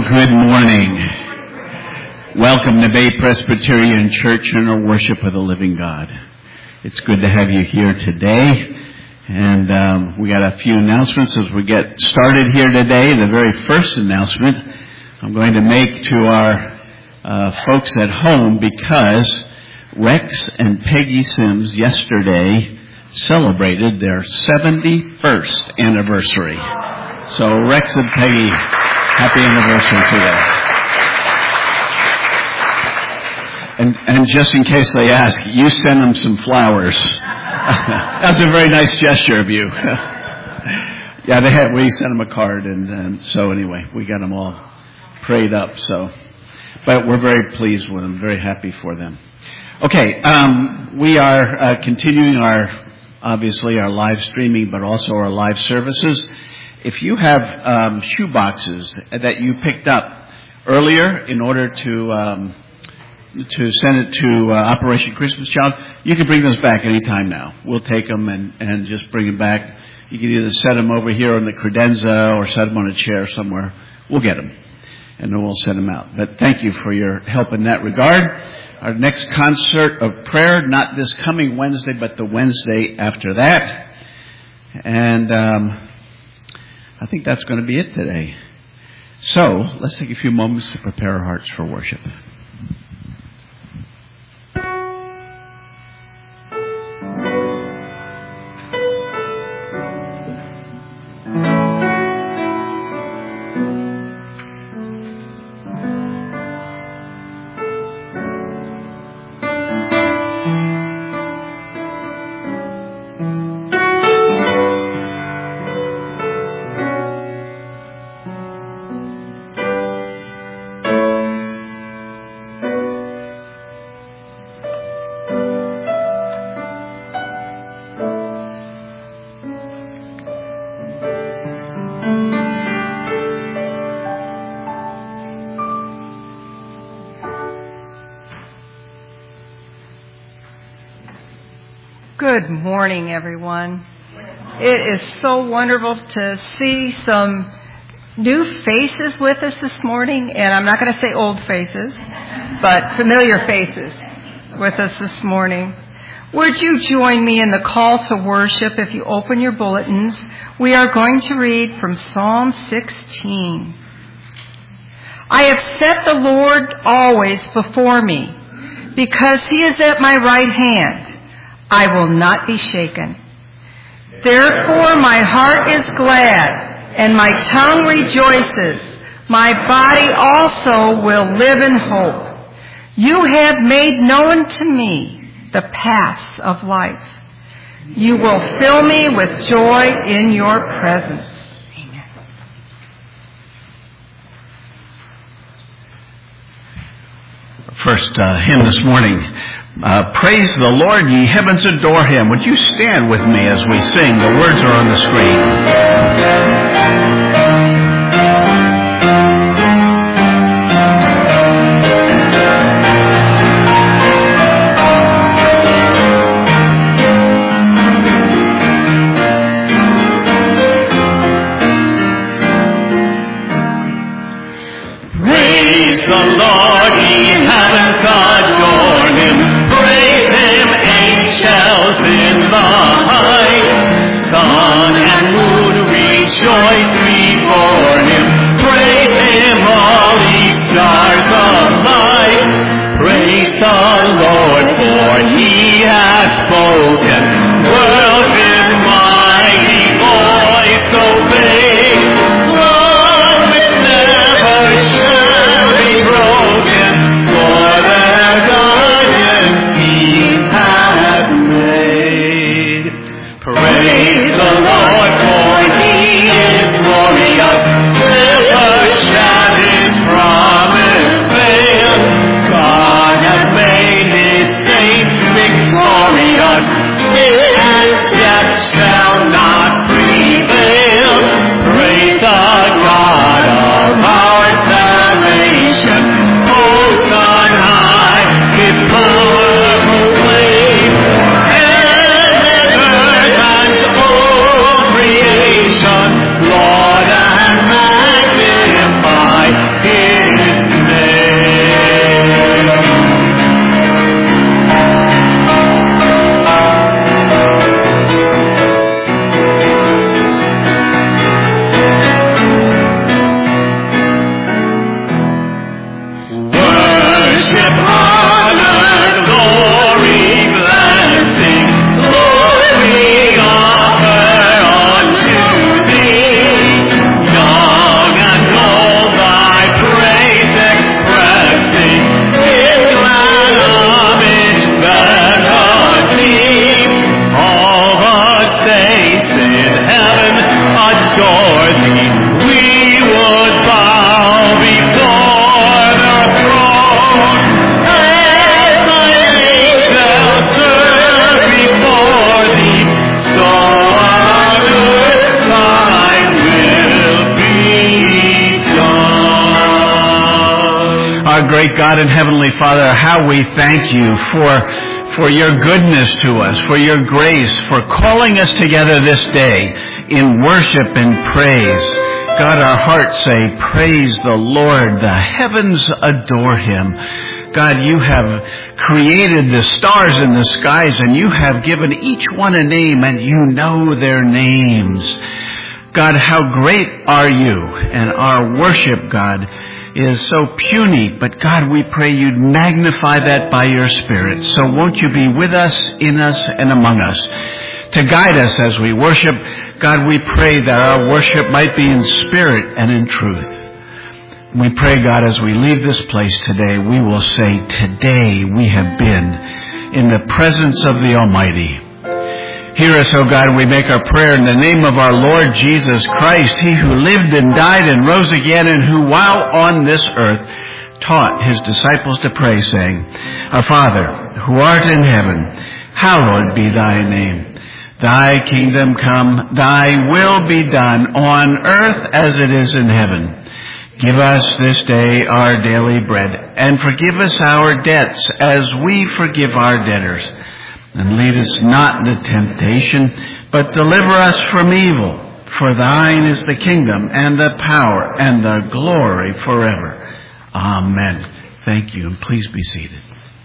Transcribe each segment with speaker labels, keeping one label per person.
Speaker 1: Good morning. Welcome to Bay Presbyterian Church and our worship of the living God. It's good to have you here today. And we got a few announcements as we get started here today. The very first announcement I'm going to make to our folks at home, because Rex and Peggy Sims yesterday celebrated their 71st anniversary. So Rex and Peggy, happy anniversary to you. And just in case they ask, you send them some flowers. That's a very nice gesture of you. Yeah, we sent them a card, and so anyway, we got them all prayed up. But we're very pleased with them, very happy for them. Okay, we are continuing obviously our live streaming, but also our live services. If you have shoe boxes that you picked up earlier in order to send it to Operation Christmas Child, you can bring those back anytime now. We'll take them and just bring them back. You can either set them over here on the credenza or set them on a chair somewhere. We'll get them, and then we'll send them out. But thank you for your help in that regard. Our next concert of prayer, not this coming Wednesday, but the Wednesday after that. And I think that's going to be it today. So let's take a few moments to prepare our hearts for worship.
Speaker 2: Good morning, everyone. It is so wonderful to see some new faces with us this morning, and I'm not going to say old faces, but familiar faces with us this morning. Would you join me in the call to worship? If you open your bulletins, we are going to read from Psalm 16. I have set the Lord always before me, because he is at my right hand. I will not be shaken. Therefore my heart is glad, and my tongue rejoices. My body also will live in hope. You have made known to me the paths of life. You will fill me with joy in your presence. Amen.
Speaker 1: First hymn this morning. Praise the Lord, ye heavens, adore him. Would you stand with me as we sing? The words are on the screen. Praise the Lord, ye heavens, adore him. In the heights, sun and moon rejoice before him. Praise him, all ye stars of light. Praise the Lord, for he has spoken. World his mighty voice obey. Love it never shall be broken, for their guidance he hath made. Praise the Lord, for he is glorious. Never shall his promise fail. God hath made his saints victorious. great God and Heavenly Father, how we thank you for your goodness to us, for your grace, for calling us together this day in worship and praise. God, our hearts say, praise the Lord. The heavens adore Him. God, you have created the stars in the skies, and you have given each one a name, and you know their names. God, how great are you? And our worship, God, is so puny, but God, we pray you'd magnify that by your Spirit. So won't you be with us, in us, and among us to guide us as we worship. God, we pray that our worship might be in spirit and in truth. We pray, God, as we leave this place today, we will say, today we have been in the presence of the Almighty. Hear us, O God, we make our prayer in the name of our Lord Jesus Christ, He who lived and died and rose again, and who, while on this earth, taught His disciples to pray, saying, Our Father, who art in heaven, hallowed be Thy name. Thy kingdom come, Thy will be done on earth as it is in heaven. Give us this day our daily bread, and forgive us our debts as we forgive our debtors. And lead us not into temptation, but deliver us from evil. For Thine is the kingdom, and the power, and the glory forever. Amen. Thank you, and please be seated.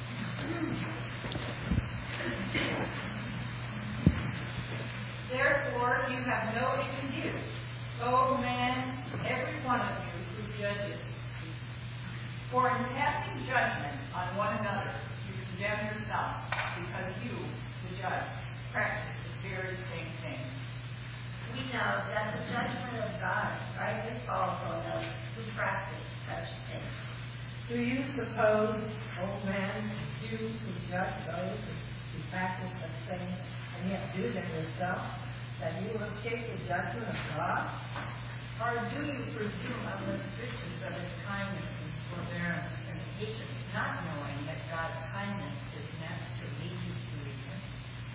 Speaker 3: Therefore you have no excuse, O man, every one of you who judges. For in passing judgment on one another, you condemn yourself, because you, the judge, practice the very same thing.
Speaker 4: We know that the judgment of God rightly falls on those who practice such things.
Speaker 3: Do you suppose, O man, you who judge those who practice such things and yet do them yourself, that you will escape the judgment of God? Or do you presume on the riches of His kindness and forbearance and patience, not knowing that God's kindness is meant to lead you to repentance?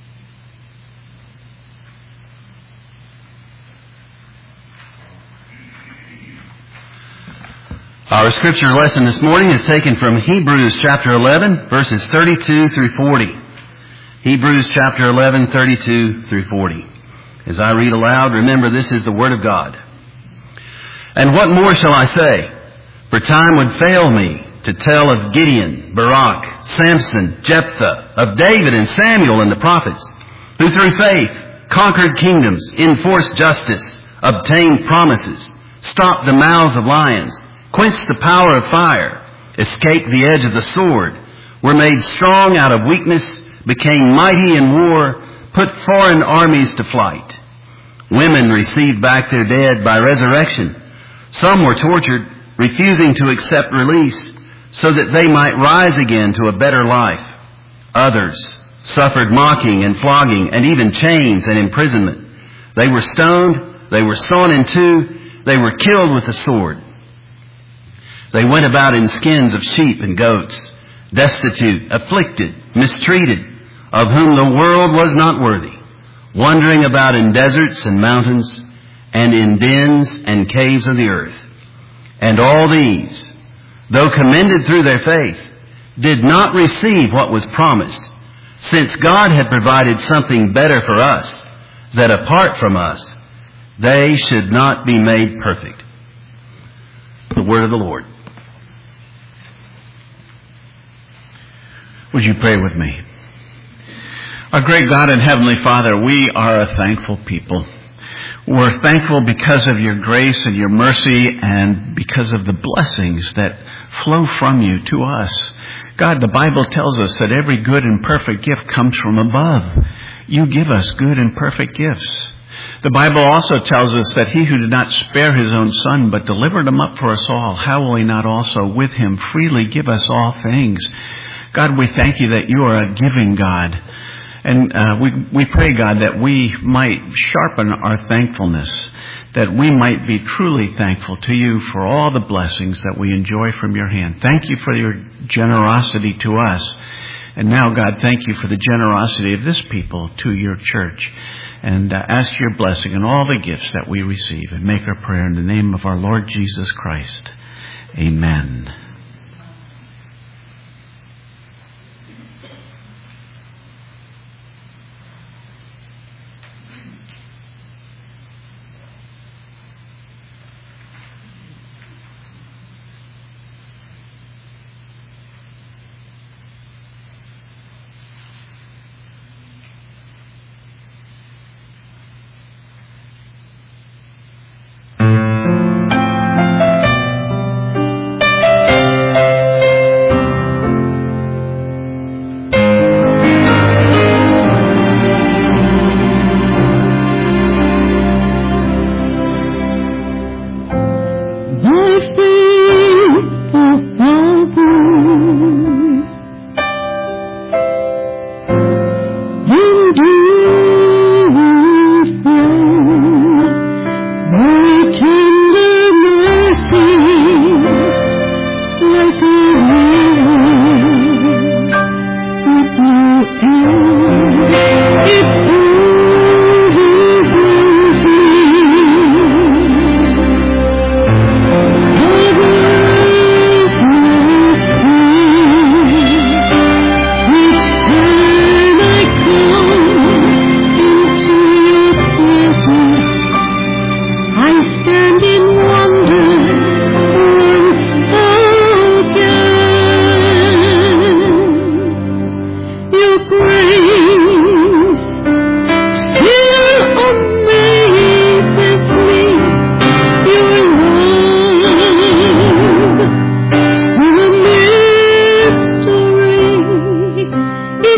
Speaker 5: Our scripture lesson this morning is taken from Hebrews chapter 11, verses 32 through 40. Hebrews chapter 11, 32 through 40. As I read aloud, remember this is the Word of God. And what more shall I say? For time would fail me to tell of Gideon, Barak, Samson, Jephthah, of David and Samuel and the prophets, who through faith conquered kingdoms, enforced justice, obtained promises, stopped the mouths of lions, quenched the power of fire, escaped the edge of the sword, were made strong out of weakness, became mighty in war, put foreign armies to flight. Women received back their dead by resurrection. Some were tortured, refusing to accept release, so that they might rise again to a better life. Others suffered mocking and flogging and even chains and imprisonment. They were stoned, they were sawn in two, they were killed with the sword. They went about in skins of sheep and goats, destitute, afflicted, mistreated, of whom the world was not worthy, wandering about in deserts and mountains, and in dens and caves of the earth. And all these, though commended through their faith, did not receive what was promised, since God had provided something better for us, that apart from us, they should not be made perfect. The word of the Lord.
Speaker 1: Would you pray with me? Our great God and Heavenly Father, we are a thankful people. We're thankful because of your grace and your mercy and because of the blessings that flow from you to us. God, the Bible tells us that every good and perfect gift comes from above. You give us good and perfect gifts. The Bible also tells us that He who did not spare His own Son but delivered Him up for us all, how will He not also with Him freely give us all things? God, we thank you that you are a giving God. And we pray, God, that we might sharpen our thankfulness, that we might be truly thankful to you for all the blessings that we enjoy from your hand. Thank you for your generosity to us. And now, God, thank you for the generosity of this people to your church. And ask your blessing on all the gifts that we receive. And make our prayer in the name of our Lord Jesus Christ. Amen.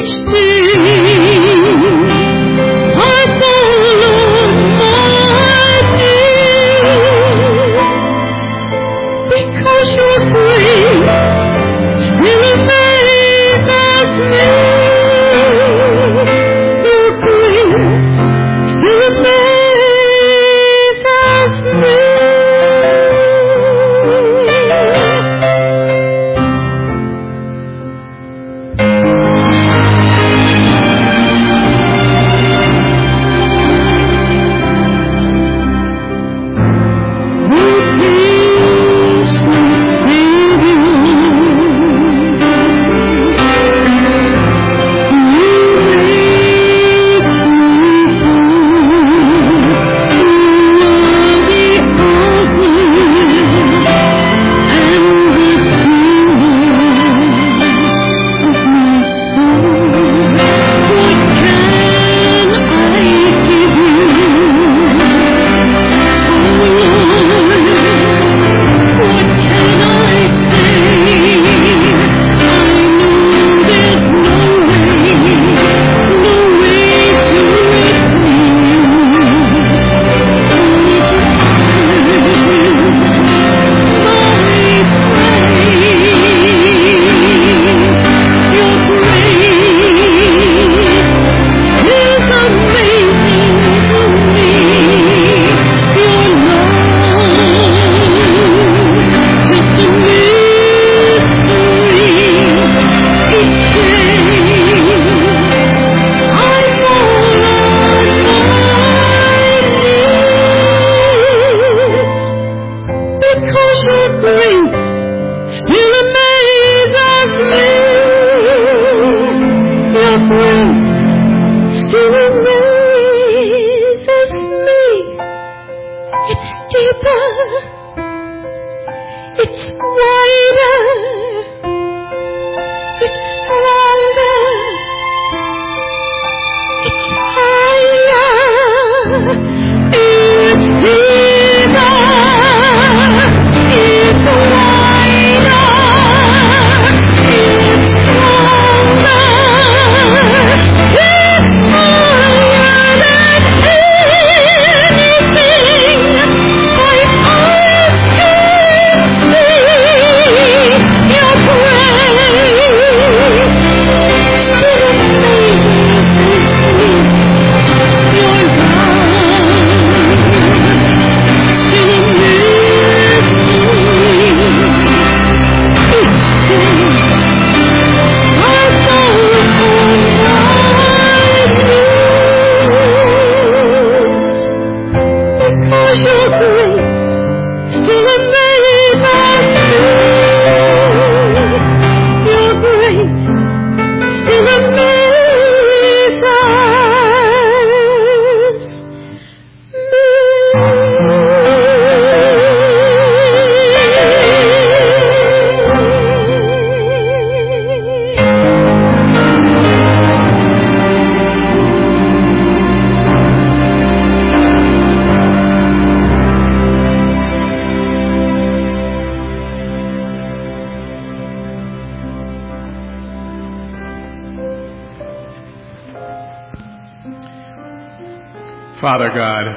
Speaker 6: Father God,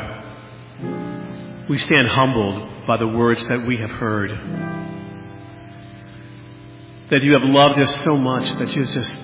Speaker 6: we stand humbled by the words that we have heard. That you have loved us so much that you have just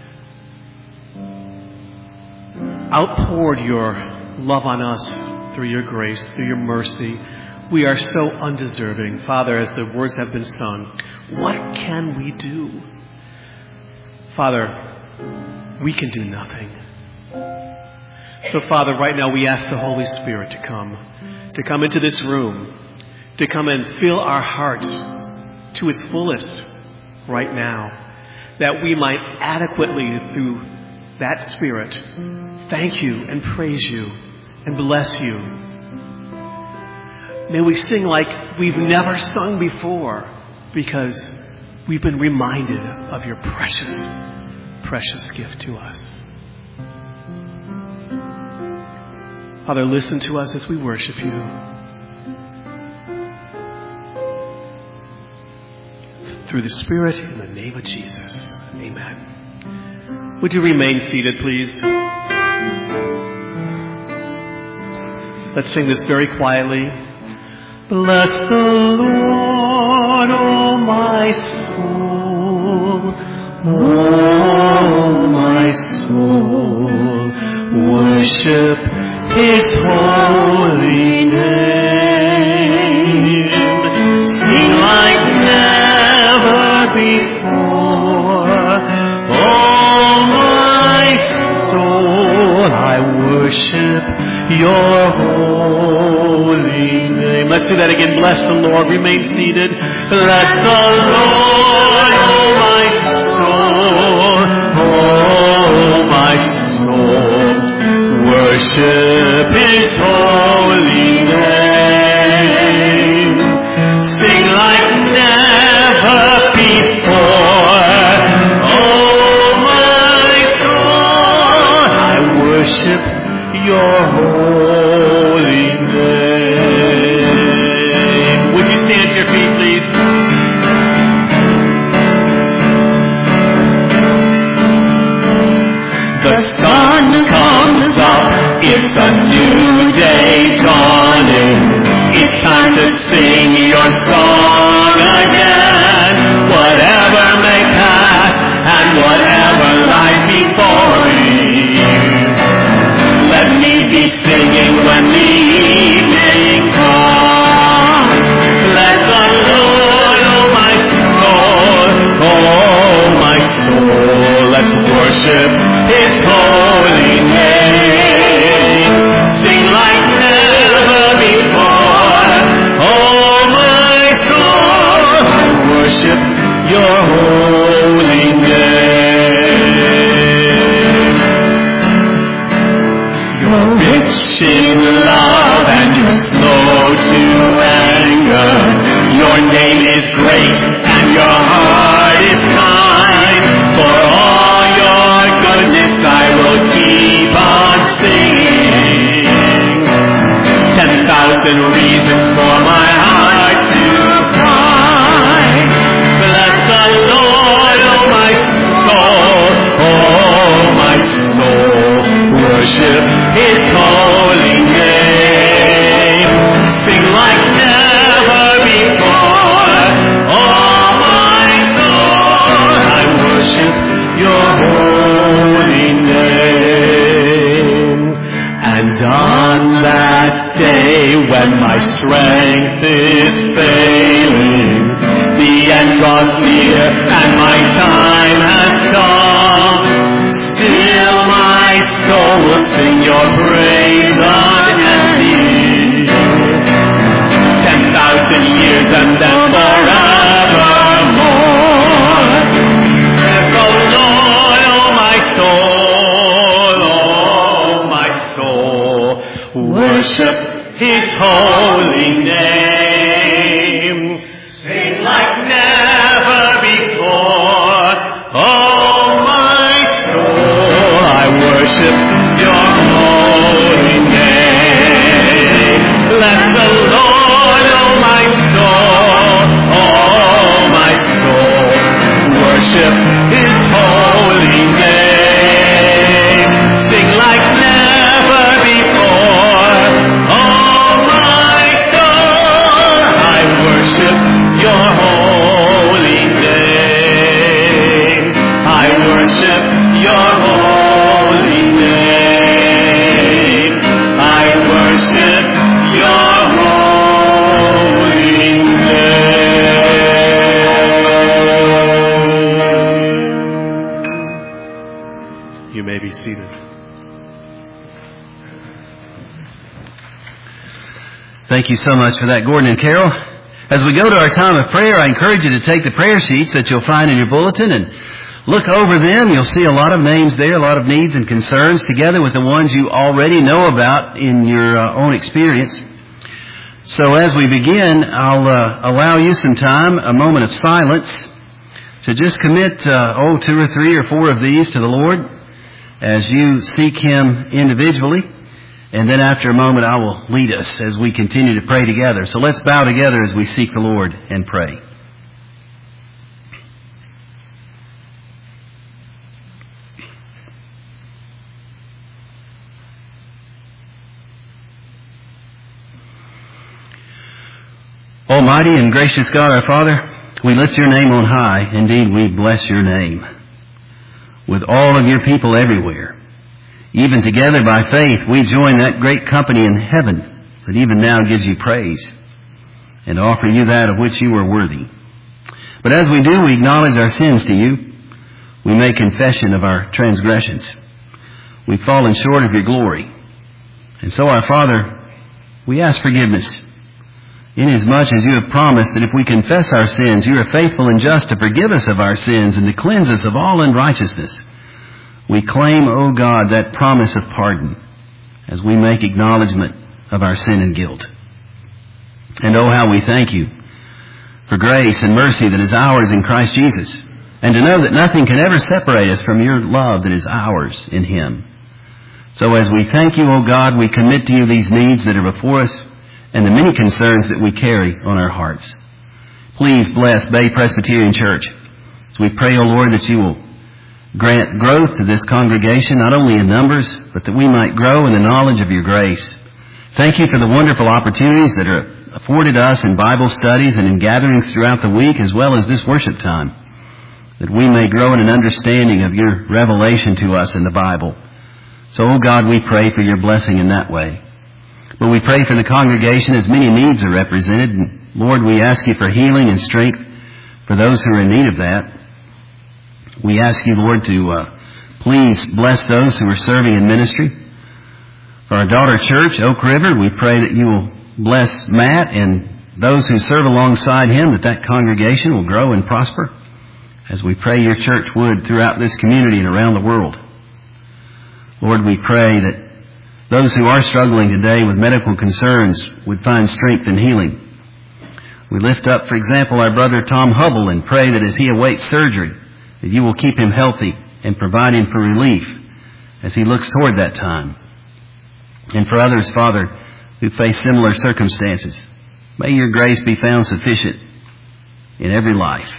Speaker 6: outpoured your love on us through your grace, through your mercy. We are so undeserving. Father, as the words have been sung, what can we do? Father, we can do nothing. So, Father, right now we ask the Holy Spirit to come into this room, to come and fill our hearts to its fullest right now, that we might adequately, through that Spirit, thank you and praise you and bless you. May we sing like we've never sung before, because we've been reminded of your precious, precious gift to us. Father, listen to us as we worship you. Through the Spirit, in the name of Jesus. Amen. Would you remain seated, please? Let's sing this very quietly. Bless the Lord, oh my soul, oh my soul, worship His holy name. Sing like never before, oh my soul, I worship Your holy name. Let's do that again. Bless the Lord. Remain seated. Bless the Lord, oh my soul, oh my soul. Worship His holy name. Sing like never before. Oh my soul, I worship Your holy name. Would you stand to your feet, please? The sun comes up, it's a new day dawning. It's time to sing Your song again. Whatever may pass and whatever lies before me, let me be singing when the evening comes. Bless the Lord, oh my soul, oh my soul. Let's worship His holy name. Sing like never before, oh my soul. I worship Your holy name. You're rich in love and You're slow to anger. Your name is great and Your heart is kind. For all Your goodness I will keep on singing. 10,000 reasons for my heart to cry. Bless the Lord, oh my soul, oh my soul. Worship His holy name. Sing like never before. Oh my soul, I worship Your holy name. And on that day when my strength is failing, the end draws near and my time has come, still my soul will sing Your praise unending. 10,000 years and then forevermore. Bless the Lord, oh my soul, worship His holy name. Sing like never before, oh my soul, I worship Your holy name. Bless the Lord, oh my soul, worship His holy name. Sing like never before, oh my soul, I worship Your holy name. I worship Your holy name. I worship Your holy name. You may be seated.
Speaker 5: Thank you so much for that, Gordon and Carol. As we go to our time of prayer, I encourage you to take the prayer sheets that you'll find in your bulletin and look over them. You'll see a lot of names there, a lot of needs and concerns, together with the ones you already know about in your own experience. So as we begin, I'll allow you some time, a moment of silence, to just commit 2 or 3 or 4 of these to the Lord as you seek Him individually. And then after a moment, I will lead us as we continue to pray together. So let's bow together as we seek the Lord and pray. Almighty and gracious God, our Father, we lift your name on high. Indeed, we bless your name. With all of your people everywhere, even together by faith, we join that great company in heaven that even now gives you praise and offer you that of which you are worthy. But as we do, we acknowledge our sins to you. We make confession of our transgressions. We've fallen short of your glory. And so, our Father, we ask forgiveness, inasmuch as you have promised that if we confess our sins, you are faithful and just to forgive us of our sins and to cleanse us of all unrighteousness. We claim, O God, that promise of pardon as we make acknowledgement of our sin and guilt. And oh, how we thank you for grace and mercy that is ours in Christ Jesus, and to know that nothing can ever separate us from your love that is ours in Him. So as we thank you, O God, we commit to you these needs that are before us and the many concerns that we carry on our hearts. Please bless Bay Presbyterian Church as we pray, O Lord, that you will grant growth to this congregation, not only in numbers, but that we might grow in the knowledge of your grace. Thank you for the wonderful opportunities that are afforded us in Bible studies and in gatherings throughout the week, as well as this worship time, that we may grow in an understanding of your revelation to us in the Bible. So, oh God, we pray for your blessing in that way. But we pray for the congregation as many needs are represented. And Lord, we ask you for healing and strength for those who are in need of that. We ask you, Lord, to please bless those who are serving in ministry. For our daughter church, Oak River, we pray that you will bless Matt and those who serve alongside him, that congregation will grow and prosper, as we pray your church would throughout this community and around the world. Lord, we pray that those who are struggling today with medical concerns would find strength and healing. We lift up, for example, our brother Tom Hubble and pray that as he awaits surgery, that you will keep him healthy and provide him for relief as he looks toward that time. And for others, Father, who face similar circumstances, may your grace be found sufficient in every life.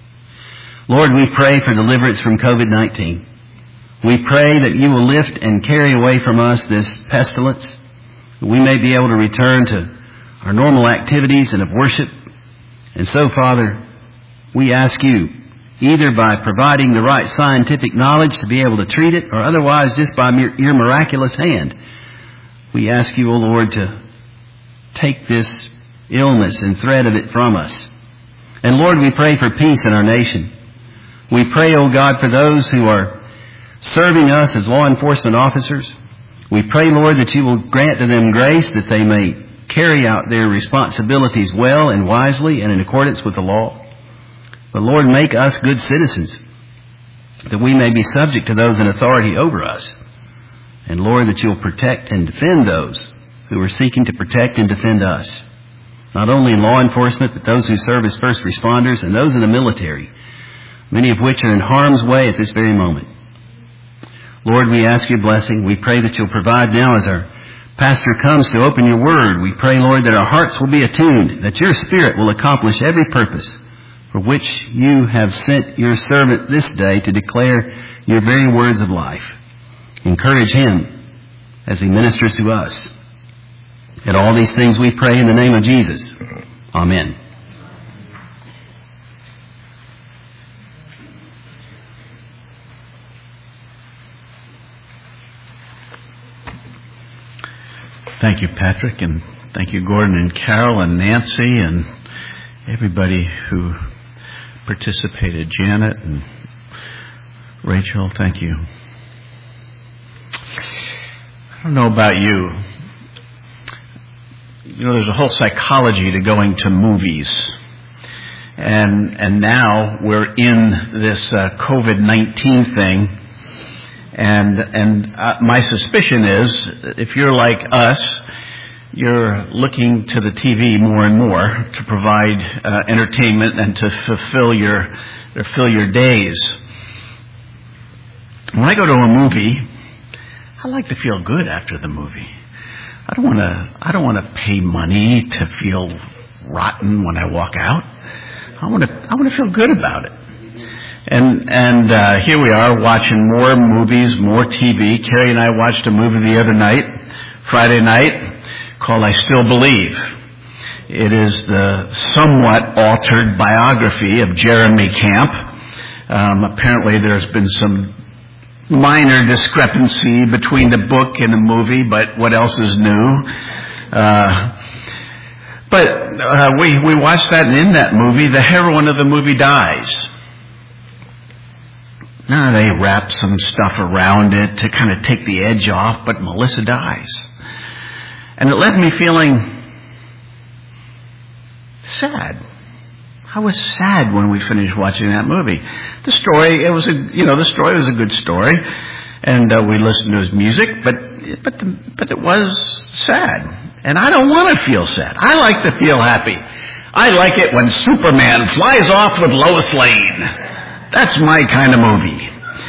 Speaker 5: Lord, we pray for deliverance from COVID-19. We pray that you will lift and carry away from us this pestilence, that we may be able to return to our normal activities and of worship. And so, Father, we ask you, either by providing the right scientific knowledge to be able to treat it, or otherwise just by your miraculous hand, we ask you, O Lord, to take this illness and threat of it from us. And Lord, we pray for peace in our nation. We pray, O God, for those who are serving us as law enforcement officers. We pray, Lord, that you will grant to them grace that they may carry out their responsibilities well and wisely and in accordance with the law. But Lord, make us good citizens, that we may be subject to those in authority over us. And Lord, that you'll protect and defend those who are seeking to protect and defend us. Not only in law enforcement, but those who serve as first responders and those in the military, many of which are in harm's way at this very moment. Lord, we ask your blessing. We pray that you'll provide now as our pastor comes to open your word. We pray, Lord, that our hearts will be attuned, that your Spirit will accomplish every purpose for which you have sent your servant this day to declare your very words of life. Encourage him as he ministers to us. And all these things we pray in the name of Jesus. Amen.
Speaker 1: Thank you, Patrick, and thank you, Gordon and Carol and Nancy and everybody who participated. Janet and Rachel, thank you. I don't know about you. You know, there's a whole psychology to going to movies. And now we're in this COVID-19 thing. And my suspicion is, if you're like us, you're looking to the TV more and more to provide entertainment and to fill your days. When I go to a movie, I like to feel good after the movie. I don't want to pay money to feel rotten when I walk out. I want to feel good about it. And here we are watching more movies, more TV. Carrie and I watched a movie the other night, Friday night, called I Still Believe. It is the somewhat altered biography of Jeremy Camp. Apparently there's been some minor discrepancy between the book and the movie, but what else is new? But we watched that, and in that movie, the heroine of the movie dies. Now they wrap some stuff around it to kind of take the edge off, but Melissa dies. And it left me feeling sad. I was sad when we finished watching that movie. The story was a good story, and we listened to his music, but it was sad. And I don't want to feel sad. I like to feel happy. I like it when Superman flies off with Lois Lane. That's my kind of movie.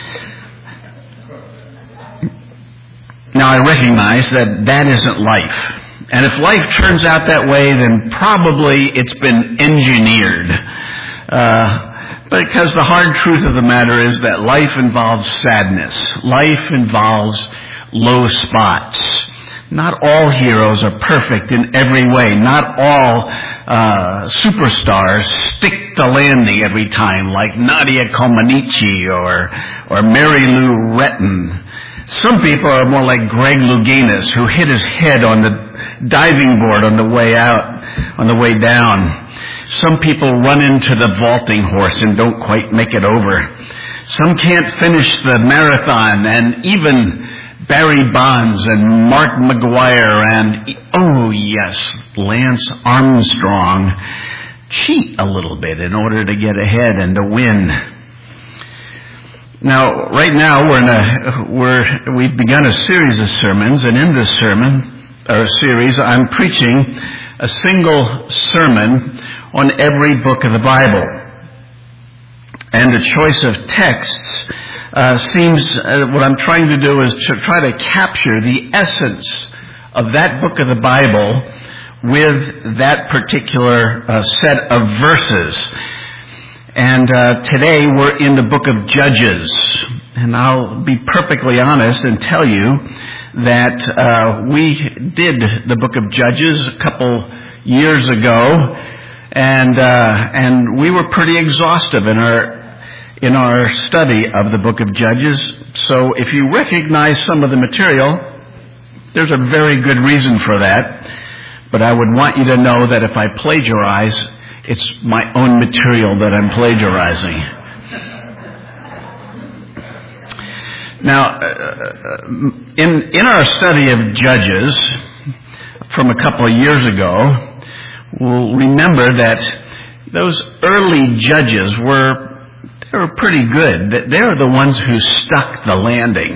Speaker 1: Now I recognize that isn't life. And if life turns out that way, then probably it's been engineered. Because the hard truth of the matter is that life involves sadness. Life involves low spots. Not all heroes are perfect in every way. Not all superstars stick the landing every time, like Nadia Comaneci or Mary Lou Retton. Some people are more like Greg Louganis, who hit his head on the diving board on the way out, on the way down. Some people run into the vaulting horse and don't quite make it over. Some can't finish the marathon, and even Barry Bonds and Mark McGuire and, oh yes, Lance Armstrong cheat a little bit in order to get ahead and to win. Now, right now we've begun a series of sermons, and in this series, I'm preaching a single sermon on every book of the Bible. And the choice of texts what I'm trying to do is to try to capture the essence of that book of the Bible with that particular set of verses. And today we're in the book of Judges. And I'll be perfectly honest and tell you that we did the book of Judges a couple years ago, and we were pretty exhaustive in our study of the book of Judges. So if you recognize some of the material, there's a very good reason for that. But I would want you to know that if I plagiarize, it's my own material that I'm plagiarizing. Now, in our study of Judges from a couple of years ago, we'll remember that those early judges were pretty good. They were the ones who stuck the landing.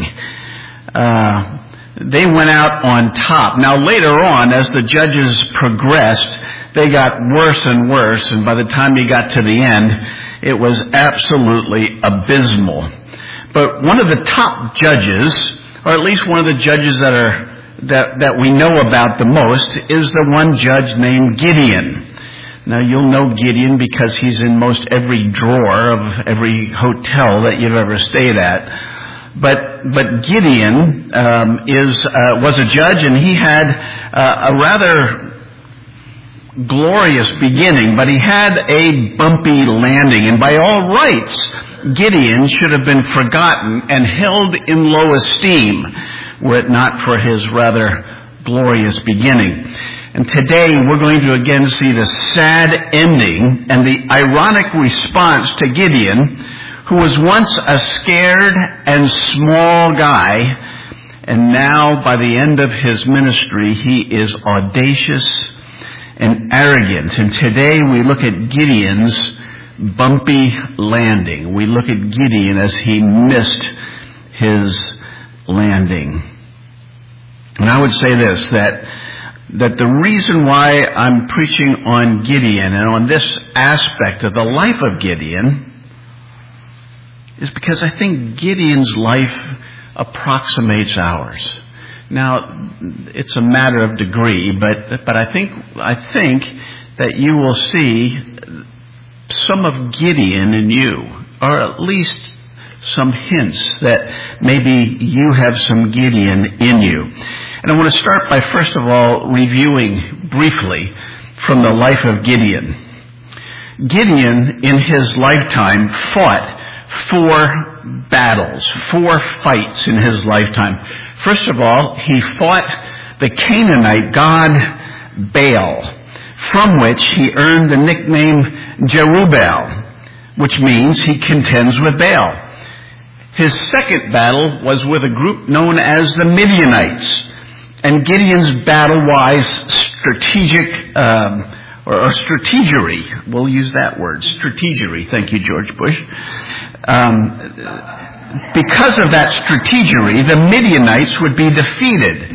Speaker 1: They went out on top. Now later on, as the judges progressed, they got worse and worse, and by the time you got to the end, it was absolutely abysmal. But one of the top judges, or at least one of the judges that we know about the most, is the one judge named Gideon. Now, you'll know Gideon because he's in most every drawer of every hotel that you've ever stayed at. But Gideon was a judge, and he had a rather glorious beginning, but he had a bumpy landing. And by all rights, Gideon should have been forgotten and held in low esteem were it not for his rather glorious beginning. And today we're going to again see the sad ending and the ironic response to Gideon, who was once a scared and small guy, and now by the end of his ministry he is audacious and arrogant. And today we look at Gideon's bumpy landing. We look at Gideon as he missed his landing. And I would say this, that the reason why I'm preaching on Gideon and on this aspect of the life of Gideon is because I think Gideon's life approximates ours. Now, it's a matter of degree, but I think that you will see some of Gideon in you, or at least some hints that maybe you have some Gideon in you. And I want to start by, first of all, reviewing briefly from the life of Gideon. Gideon, in his lifetime, fought 4 battles, 4 fights in his lifetime. First of all, he fought the Canaanite god Baal, from which he earned the nickname Jerubbaal, which means he contends with Baal. His second battle was with a group known as the Midianites, and Gideon's battle-wise strategic or strategery, we'll use that word, strategery. Thank you, George Bush. Because of that strategery, the Midianites would be defeated.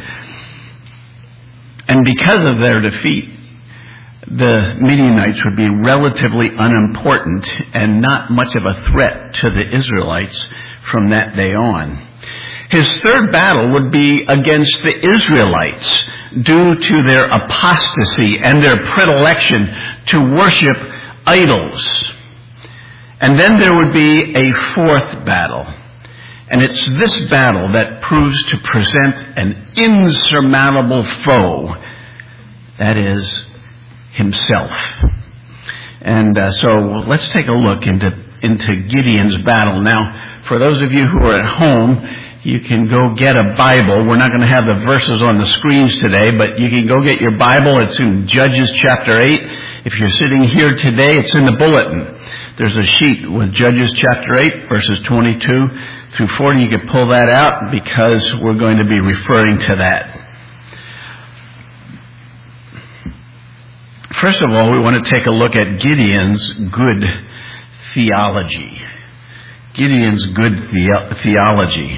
Speaker 1: And because of their defeat, the Midianites would be relatively unimportant and not much of a threat to the Israelites from that day on. His third battle would be against the Israelites due to their apostasy and their predilection to worship idols. And then there would be a fourth battle. And it's this battle that proves to present an insurmountable foe. That is himself. And so let's take a look into Gideon's battle. Now, for those of you who are at home, you can go get a Bible. We're not going to have the verses on the screens today, but you can go get your Bible. It's in Judges chapter 8. If you're sitting here today, it's in the bulletin. There's a sheet with Judges chapter 8, verses 22 through 40. You can pull that out because we're going to be referring to that. First of all, we want to take a look at Gideon's good theology. Gideon's good theology.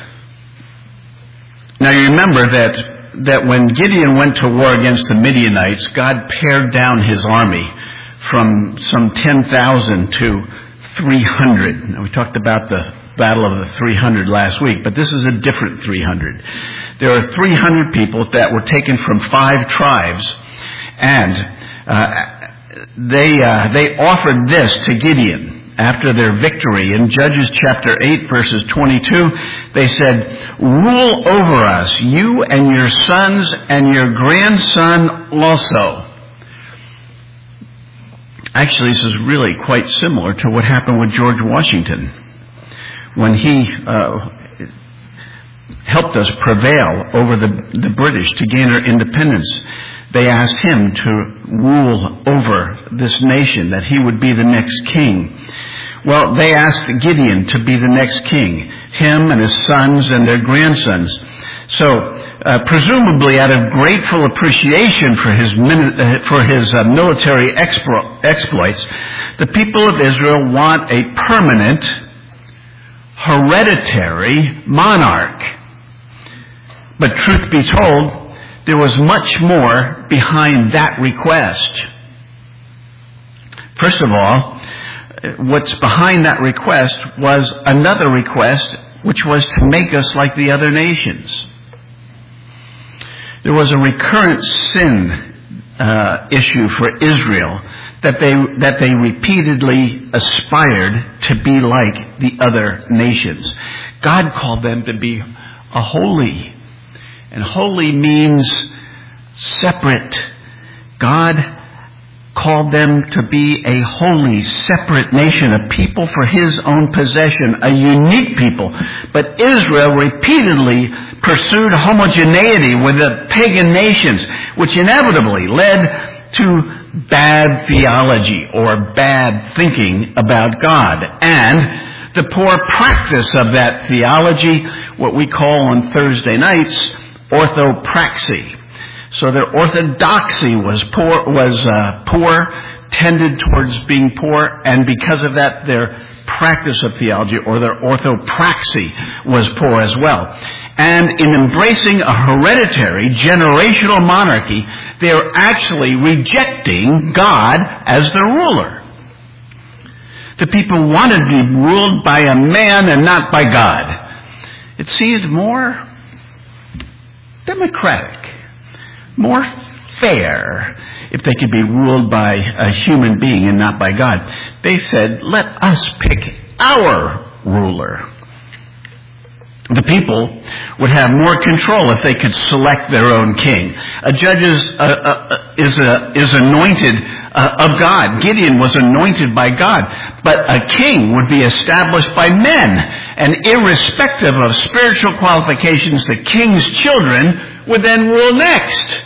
Speaker 1: Now you remember that when Gideon went to war against the Midianites, God pared down his army from some 10,000 to 300. Now we talked about the Battle of the 300 last week, but this is a different 300. There are 300 people that were taken from 5 tribes, and they offered this to Gideon. After their victory in Judges chapter 8, verses 22, they said, "Rule over us, you and your sons and your grandson also." Actually, this is really quite similar to what happened with George Washington when he helped us prevail over the British to gain our independence. They asked him to rule over this nation, that he would be the next king. Well, they asked Gideon to be the next king, him and his sons and their grandsons. So, presumably out of grateful appreciation for his military exploits, the people of Israel want a permanent, hereditary monarch. But truth be told, there was much more behind that request. First of all, what's behind that request was another request, which was to make us like the other nations. There was a recurrent sin issue for Israel that they repeatedly aspired to be like the other nations. God called them to be a holy. And holy means separate. God called them to be a holy, separate nation, a people for his own possession, a unique people. But Israel repeatedly pursued homogeneity with the pagan nations, which inevitably led to bad theology or bad thinking about God. And the poor practice of that theology, what we call on Thursday nights, orthopraxy. So their orthodoxy was poor, tended towards being poor, and because of that, their practice of theology, or their orthopraxy, was poor as well. And in embracing a hereditary, generational monarchy, they are actually rejecting God as their ruler. The people wanted to be ruled by a man and not by God. It seemed more democratic, more fair, if they could be ruled by a human being and not by God. They said, "Let us pick our ruler." The people would have more control if they could select their own king. A judge is anointed of God. Gideon was anointed by God. But a king would be established by men. And irrespective of spiritual qualifications, the king's children would then rule next.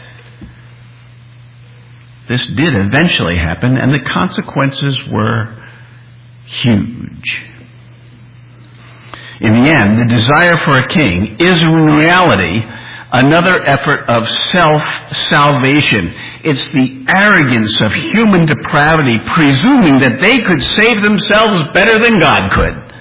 Speaker 1: This did eventually happen, and the consequences were huge. In the end, the desire for a king is in reality another effort of self-salvation. It's the arrogance of human depravity, presuming that they could save themselves better than God could.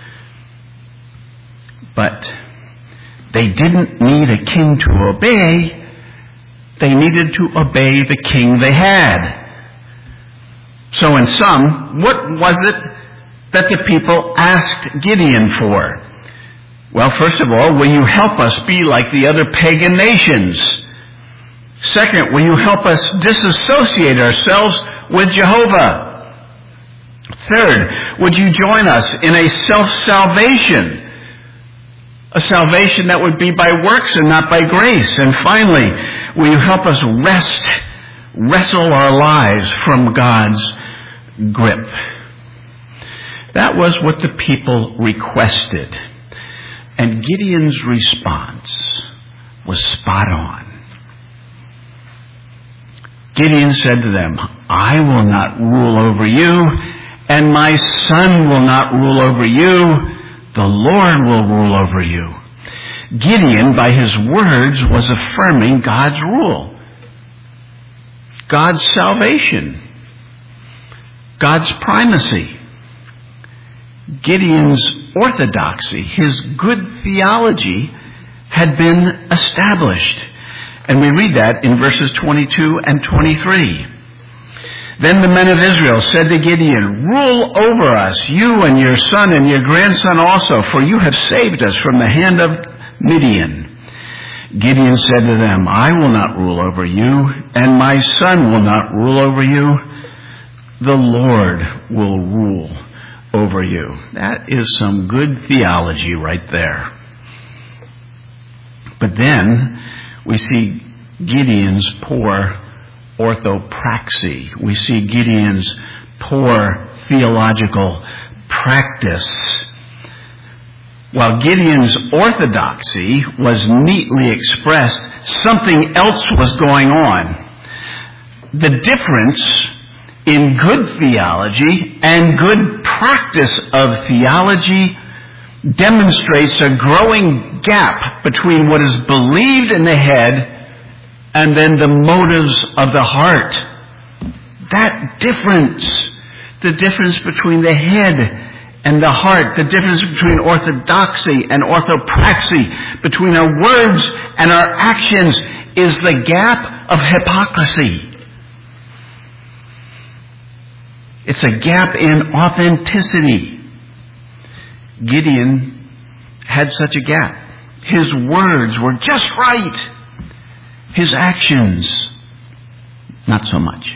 Speaker 1: But they didn't need a king to obey. They needed to obey the king they had. So in sum, what was it that the people asked Gideon for? Well, first of all, will you help us be like the other pagan nations? Second, will you help us disassociate ourselves with Jehovah? Third, would you join us in a self-salvation? A salvation that would be by works and not by grace. And finally, will you help us wrestle our lives from God's grip? That was what the people requested. And Gideon's response was spot on. Gideon said to them, I will not rule over you, and my son will not rule over you. The Lord will rule over you. Gideon, by his words, was affirming God's rule, God's salvation, God's primacy. Gideon's orthodoxy, his good theology, had been established. And we read that in verses 22 and 23. Then the men of Israel said to Gideon, rule over us, you and your son and your grandson also, for you have saved us from the hand of Midian. Gideon said to them, I will not rule over you, and my son will not rule over you. The Lord will rule over you. That is some good theology right there. But then we see Gideon's poor orthopraxy. We see Gideon's poor theological practice. While Gideon's orthodoxy was neatly expressed, something else was going on. The difference in good theology and good practice of theology demonstrates a growing gap between what is believed in the head and then the motives of the heart. That difference, the difference between the head and the heart, the difference between orthodoxy and orthopraxy, between our words and our actions, is the gap of hypocrisy. It's a gap in authenticity. Gideon had such a gap. His words were just right. His actions, not so much.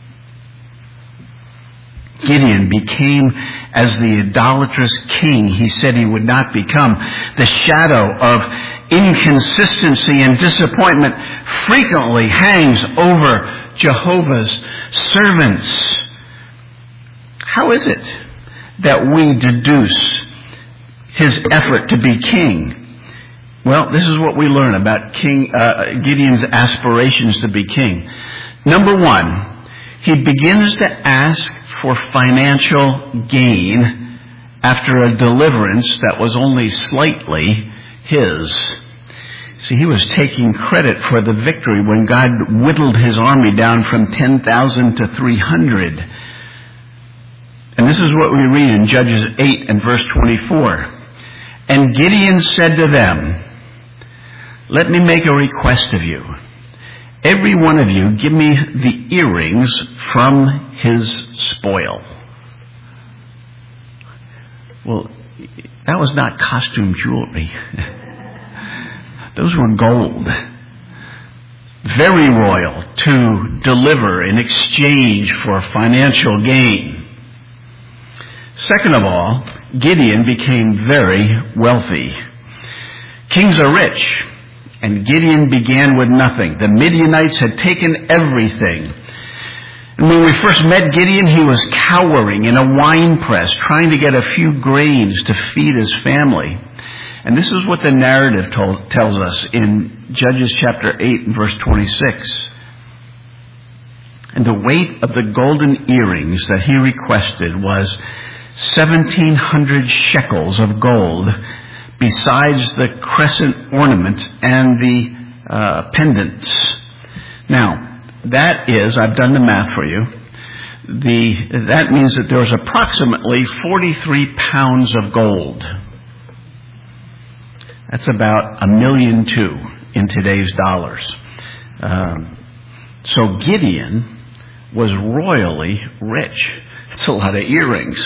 Speaker 1: Gideon became as the idolatrous king he said he would not become. The shadow of inconsistency and disappointment frequently hangs over Jehovah's servants. How is it that we deduce his effort to be king? Well, this is what we learn about Gideon's aspirations to be king. Number one, he begins to ask for financial gain after a deliverance that was only slightly his. See, he was taking credit for the victory when God whittled his army down from 10,000 to 300. And this is what we read in Judges 8 and verse 24. And Gideon said to them, let me make a request of you. Every one of you give me the earrings from his spoil. Well, that was not costume jewelry. Those were gold. Very royal to deliver in exchange for financial gain. Second of all, Gideon became very wealthy. Kings are rich, and Gideon began with nothing. The Midianites had taken everything. And when we first met Gideon, he was cowering in a wine press, trying to get a few grains to feed his family. And this is what the narrative tells us in Judges chapter 8 and verse 26. And the weight of the golden earrings that he requested was 1,700 shekels of gold, besides the crescent ornament and the pendants. Now, that is, I've done the math for you, that means that there was approximately 43 pounds of gold. That's about $1.2 million in today's dollars. So Gideon was royally rich. It's a lot of earrings.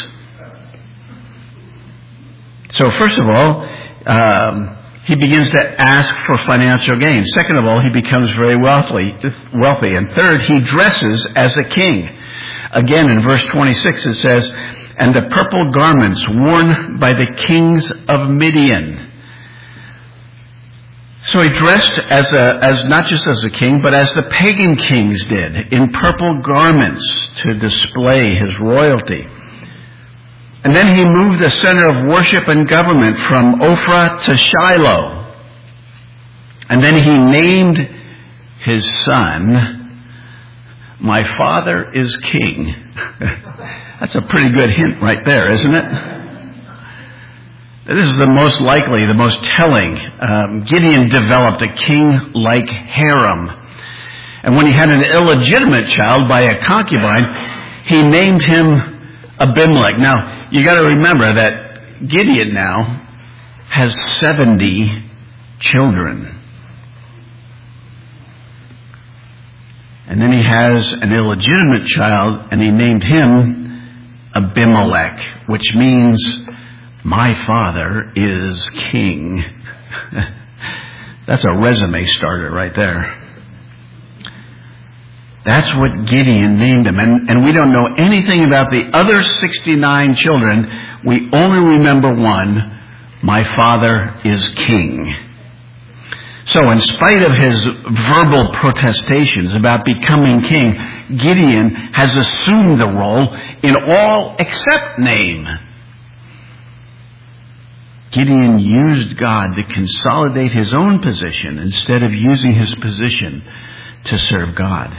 Speaker 1: So first of all, he begins to ask for financial gain. Second of all, he becomes very wealthy. And third, he dresses as a king. Again, in verse 26 it says, "And the purple garments worn by the kings of Midian." So he dressed as not just as a king, but as the pagan kings did, in purple garments to display his royalty. And then he moved the center of worship and government from Ophrah to Shiloh. And then he named his son, "My father is king." That's a pretty good hint right there, isn't it? This is the most likely, the most telling. Gideon developed a king-like harem. And when he had an illegitimate child by a concubine, he named him Abimelech. Now, you got to remember that Gideon now has 70 children. And then he has an illegitimate child, and he named him Abimelech, which means, "My father is king." That's a resume starter right there. That's what Gideon named him. And we don't know anything about the other 69 children. We only remember one: "My father is king." So in spite of his verbal protestations about becoming king, Gideon has assumed the role in all except name. Gideon used God to consolidate his own position instead of using his position to serve God.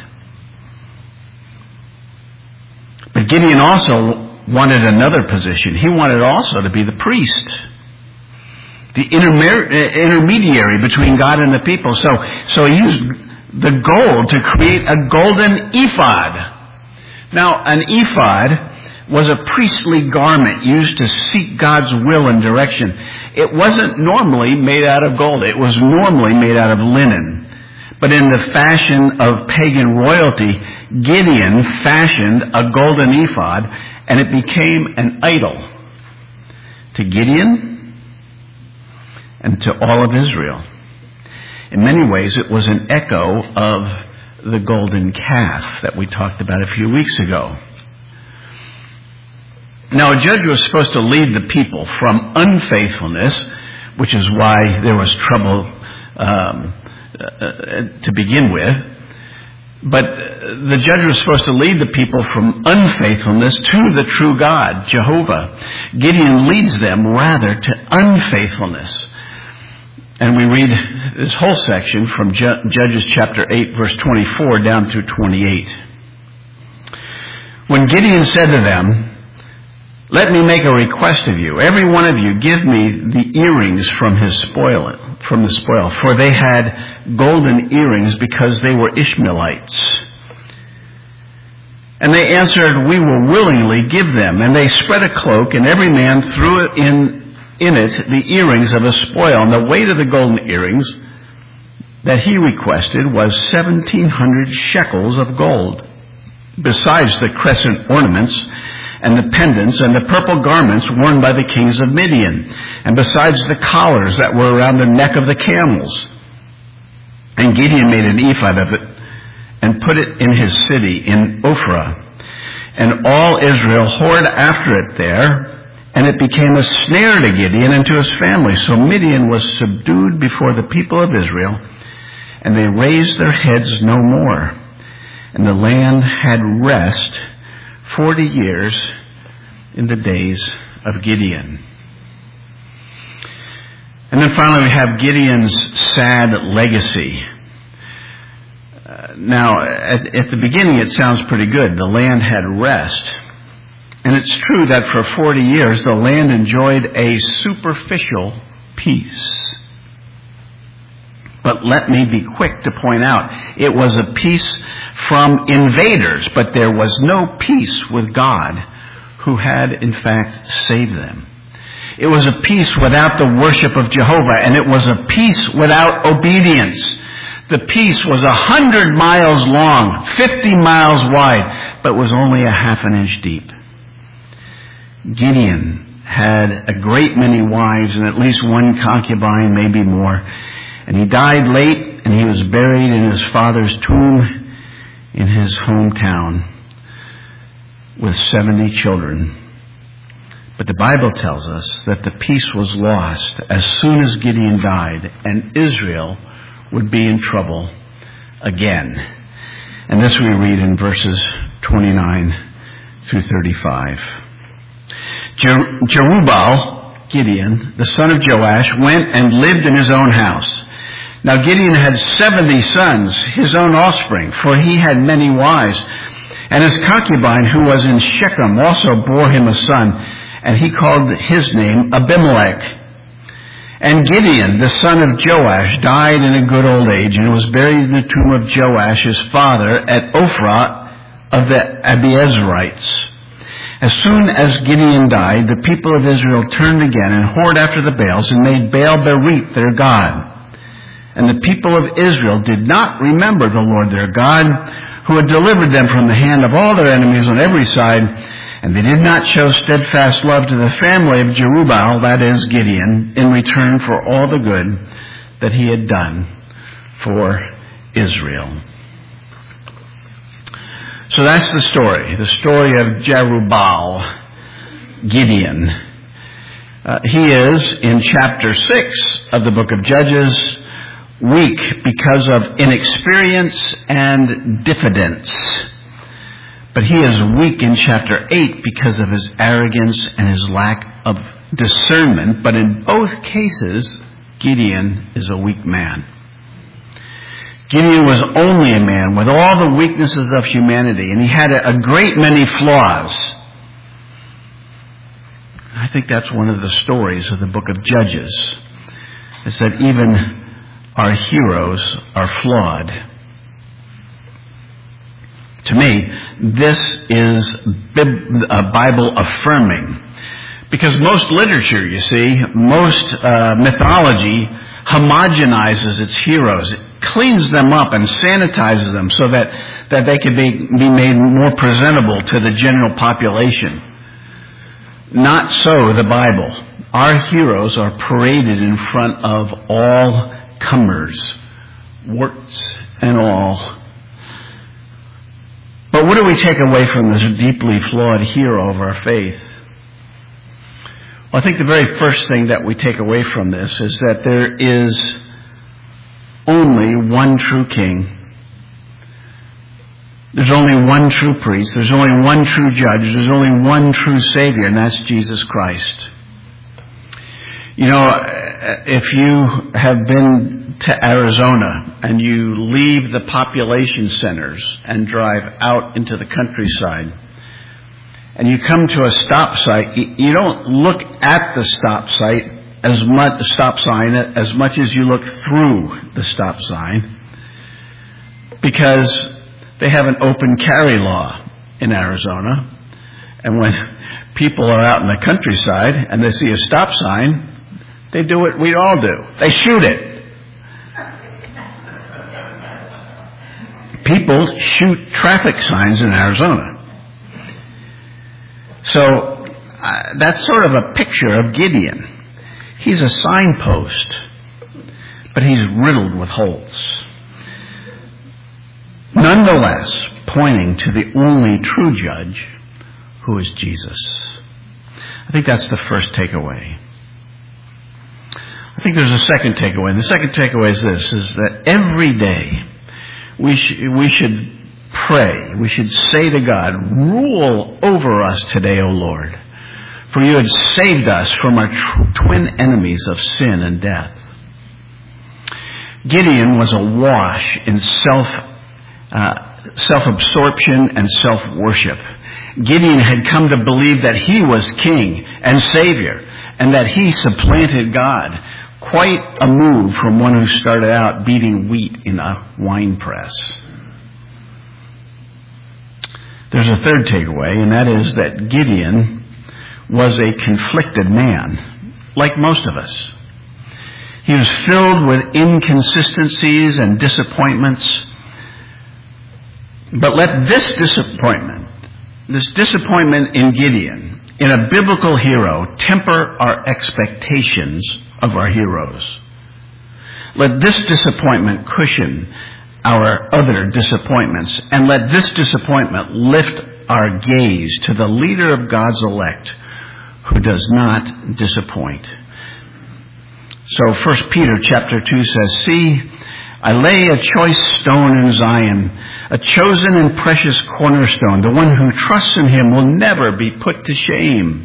Speaker 1: But Gideon also wanted another position. He wanted also to be the priest, the intermediary between God and the people. So he used the gold to create a golden ephod. Now, an ephod was a priestly garment used to seek God's will and direction. It wasn't normally made out of gold. It was normally made out of linen. But in the fashion of pagan royalty, Gideon fashioned a golden ephod, and it became an idol to Gideon and to all of Israel. In many ways, it was an echo of the golden calf that we talked about a few weeks ago. Now, a judge was supposed to lead the people from unfaithfulness, which is why there was trouble to begin with. But the judge was supposed to lead the people from unfaithfulness to the true God, Jehovah. Gideon leads them rather to unfaithfulness. And we read this whole section from Judges chapter 8, verse 24 down through 28. When Gideon said to them, "Let me make a request of you. Every one of you give me the earrings from the spoil. For they had golden earrings because they were Ishmaelites." And they answered, "We will willingly give them." And they spread a cloak, and every man threw it in it the earrings of a spoil. And the weight of the golden earrings that he requested was 1,700 shekels of gold, besides the crescent ornaments and the pendants and the purple garments worn by the kings of Midian, and besides the collars that were around the neck of the camels. And Gideon made an ephod of it and put it in his city in Ophrah. And all Israel whored after it there And it became a snare to Gideon and to his family. So Midian was subdued before the people of Israel, and they raised their heads no more. And the land had rest 40 years in the days of Gideon. And then finally we have Gideon's sad legacy. Now, at the beginning it sounds pretty good. The land had rest. And it's true that for 40 years the land enjoyed a superficial peace. But let me be quick to point out, it was a peace from invaders, but there was no peace with God, who had in fact saved them. It was a peace without the worship of Jehovah, and it was a peace without obedience. The peace was 100 miles long, 50 miles wide, but was only a half an inch deep. Gideon had a great many wives and at least one concubine, maybe more. And he died late, and he was buried in his father's tomb in his hometown with 70 children. But the Bible tells us that the peace was lost as soon as Gideon died, and Israel would be in trouble again. And this we read in verses 29 through 35. Jerubbaal, Gideon, the son of Joash, went and lived in his own house. Now Gideon had 70 sons, his own offspring, for he had many wives. And his concubine, who was in Shechem, also bore him a son, and he called his name Abimelech. And Gideon, the son of Joash, died in a good old age, and was buried in the tomb of Joash, his father, at Ophrah of the Abiezrites. As soon as Gideon died, the people of Israel turned again and whored after the Baals, and made Baal-berith their god. And the people of Israel did not remember the Lord their God, who had delivered them from the hand of all their enemies on every side. And they did not show steadfast love to the family of Jerubbaal, that is, Gideon, in return for all the good that he had done for Israel. So that's the story of Jerubbaal, Gideon. He is, in chapter 6 of the book of Judges, weak because of inexperience and diffidence. But he is weak in chapter 8 because of his arrogance and his lack of discernment. But in both cases, Gideon is a weak man. Gideon was only a man with all the weaknesses of humanity, and he had a great many flaws. I think that's one of the stories of the book of Judges. It's that even our heroes are flawed. To me, this is Bible affirming. Because most literature, you see, most mythology homogenizes its heroes. It cleans them up and sanitizes them so that they can be made more presentable to the general population. Not so the Bible. Our heroes are paraded in front of all comers, warts and all. But what do we take away from this deeply flawed hero of our faith? Well, I think the very first thing that we take away from this is that there is only one true king. There's only one true priest. There's only one true judge. There's only one true Savior, and that's Jesus Christ. You know, if you have been to Arizona and you leave the population centers and drive out into the countryside, and you come to a stop sign, you don't look at the stop sign as much as you look through the stop sign, because they have an open carry law in Arizona. And when people are out in the countryside and they see a stop sign, they do what we all do. They shoot it. People shoot traffic signs in Arizona. So that's sort of a picture of Gideon. He's a signpost, but he's riddled with holes. Nonetheless, pointing to the only true judge, who is Jesus. I think that's the first takeaway. I think there's a second takeaway. And the second takeaway is this, is that every day we should pray. We should say to God, rule over us today, O Lord. For you had saved us from our twin enemies of sin and death. Gideon was awash in self-absorption and self-worship. Gideon had come to believe that he was king and savior and that he supplanted God. Quite a move from one who started out beating wheat in a wine press. There's a third takeaway, and that is that Gideon was a conflicted man, like most of us. He was filled with inconsistencies and disappointments. But let this disappointment in Gideon, in a biblical hero, temper our expectations of our heroes. Let this disappointment cushion our other disappointments, and let this disappointment lift our gaze to the leader of God's elect who does not disappoint. So 1 Peter chapter 2 says, "See, I lay a choice stone in Zion, a chosen and precious cornerstone. The one who trusts in him will never be put to shame."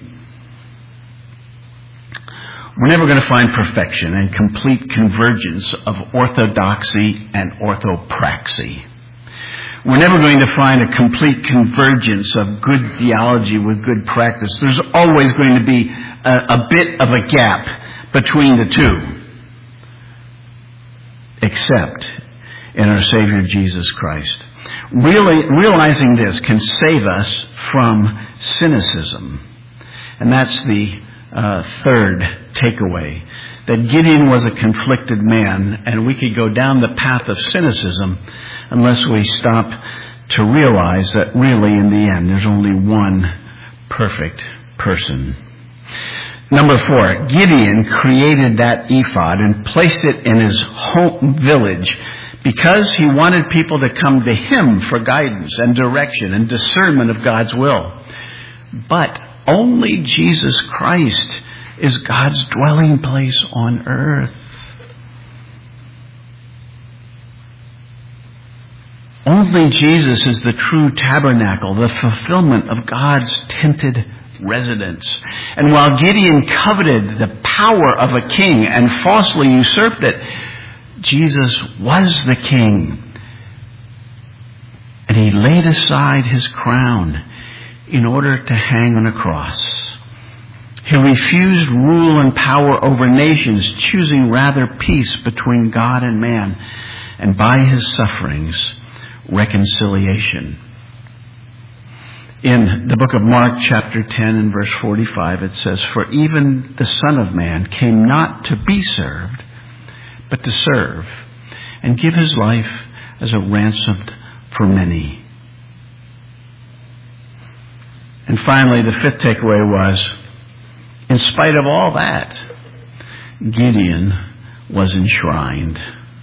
Speaker 1: We're never going to find perfection and complete convergence of orthodoxy and orthopraxy. We're never going to find a complete convergence of good theology with good practice. There's always going to be a bit of a gap between the two, except in our Savior Jesus Christ. Realizing this can save us from cynicism. And that's the third takeaway, that Gideon was a conflicted man, and we could go down the path of cynicism unless we stop to realize that really in the end there's only one perfect person. Number 4, Gideon created that ephod and placed it in his home village because he wanted people to come to him for guidance and direction and discernment of God's will. But only Jesus Christ is God's dwelling place on earth. Only Jesus is the true tabernacle, the fulfillment of God's tented residence. And while Gideon coveted the power of a king and falsely usurped it, Jesus was the king. And he laid aside his crown in order to hang on a cross. He refused rule and power over nations, choosing rather peace between God and man, and by his sufferings, reconciliation. In the book of Mark, chapter 10 and verse 45, it says, "For even the Son of Man came not to be served, but to serve, and give his life as a ransom for many." And finally, the fifth takeaway was, in spite of all that, Gideon was enshrined.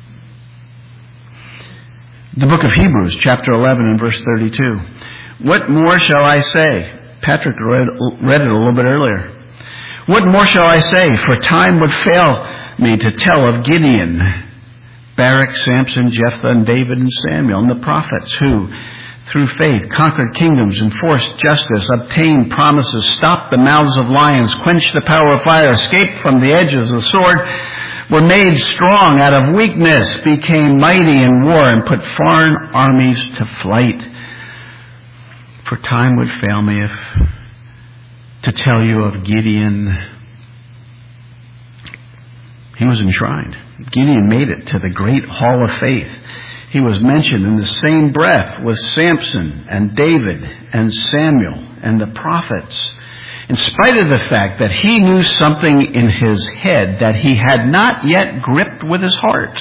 Speaker 1: The book of Hebrews, chapter 11 and verse 32. "What more shall I say?" Patrick read it a little bit earlier. "What more shall I say? For time would fail me to tell of Gideon, Barak, Samson, Jephthah, and David, and Samuel, and the prophets who, through faith, conquered kingdoms, enforced justice, obtained promises, stopped the mouths of lions, quenched the power of fire, escaped from the edges of the sword, were made strong out of weakness, became mighty in war, and put foreign armies to flight. For time would fail me to tell you of Gideon." He was enshrined. Gideon made it to the great hall of faith. He was mentioned in the same breath with Samson and David and Samuel and the prophets, in spite of the fact that he knew something in his head that he had not yet gripped with his heart.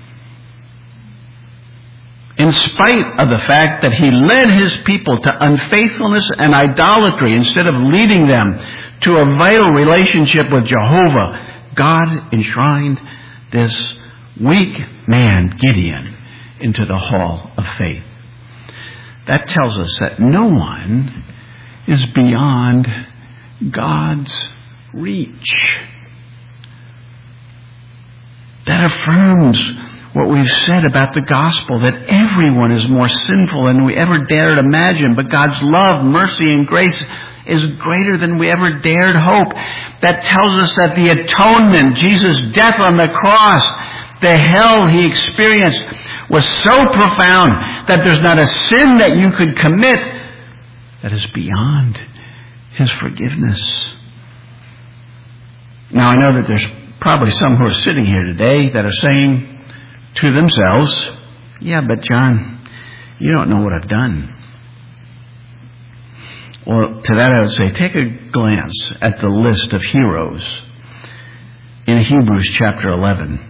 Speaker 1: In spite of the fact that he led his people to unfaithfulness and idolatry instead of leading them to a vital relationship with Jehovah, God enshrined this weak man, Gideon, into the hall of faith. That tells us that no one is beyond God's reach. That affirms what we've said about the gospel, that everyone is more sinful than we ever dared imagine, but God's love, mercy, and grace is greater than we ever dared hope. That tells us that the atonement, Jesus' death on the cross, the hell he experienced, was so profound that there's not a sin that you could commit that is beyond his forgiveness. Now, I know that there's probably some who are sitting here today that are saying to themselves, yeah, but John, you don't know what I've done. Well, to that I would say, take a glance at the list of heroes in Hebrews chapter 11.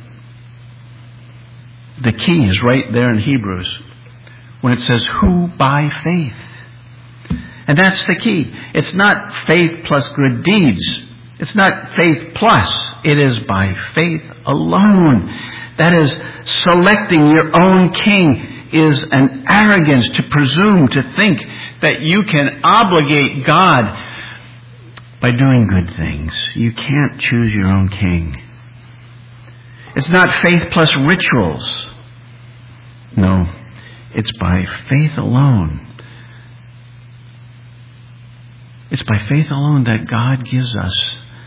Speaker 1: The key is right there in Hebrews when it says, who by faith. And that's the key. It's not faith plus good deeds. It's not faith plus. It is by faith alone. That is, selecting your own king is an arrogance to presume, to think that you can obligate God by doing good things. You can't choose your own king. It's not faith plus rituals. No, it's by faith alone. It's by faith alone that God gives us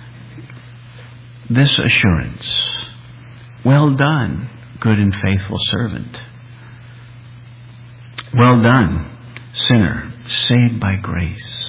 Speaker 1: this assurance. Well done, good and faithful servant. Well done, sinner, saved by grace.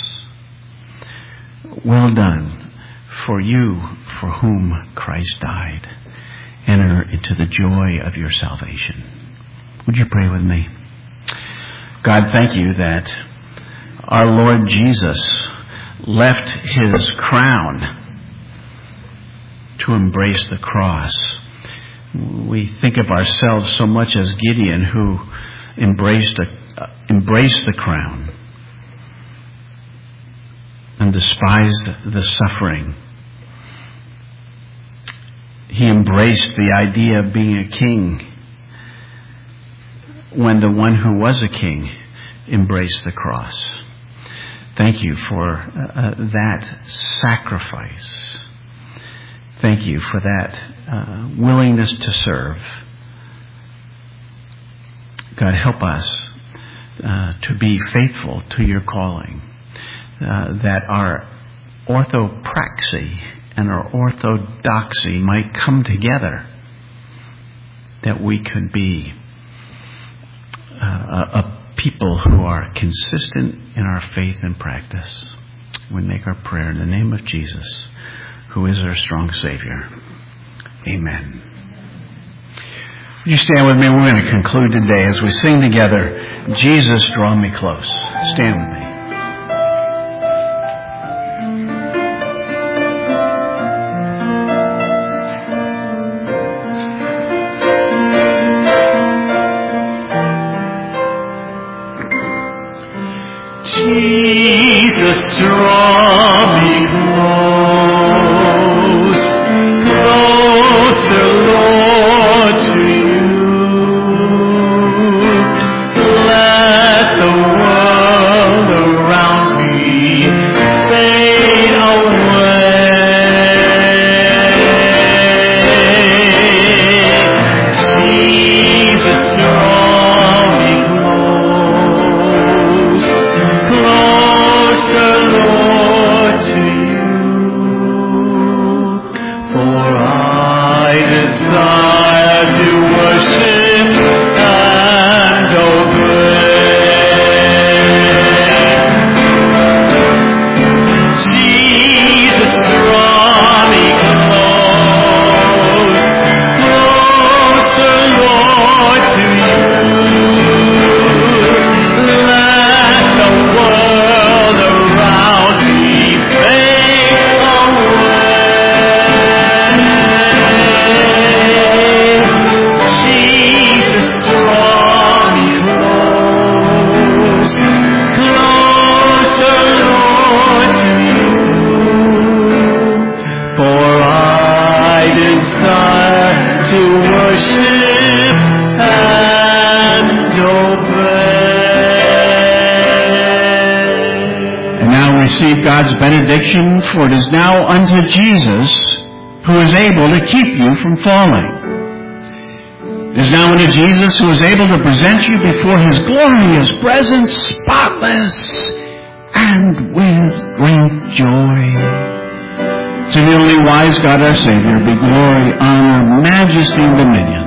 Speaker 1: Well done for you for whom Christ died. Enter into the joy of your salvation. Would you pray with me? God, thank you that our Lord Jesus left his crown to embrace the cross. We think of ourselves so much as Gideon, who embraced the crown and despised the suffering. He embraced the idea of being a king when the one who was a king embraced the cross. Thank you for that sacrifice. Thank you for that willingness to serve. God, help us to be faithful to your calling, that our orthopraxy and our orthodoxy might come together, that we could be a people who are consistent in our faith and practice. We make our prayer in the name of Jesus, who is our strong Savior. Amen. Would you stand with me? We're going to conclude today as we sing together, Jesus, Draw Me Close. Stand with me.
Speaker 6: Jesus, draw me close, closer, Lord, to you. Let the world around me fade away. Jesus, draw me close, closer, Lord, to you. For I desire to worship and obey. Jesus, draw me close, closer, Lord, to you. Let the world around me fade away. Jesus, draw me close, closer, Lord, to you. For I desire to worship and obey.
Speaker 1: And now we receive God's benediction, for it is now unto Jesus who is able to keep you from falling. It is now unto Jesus who is able to present you before his glorious presence, spotless and with great joy. To the only wise God our Savior be glory, honor, majesty, and dominion,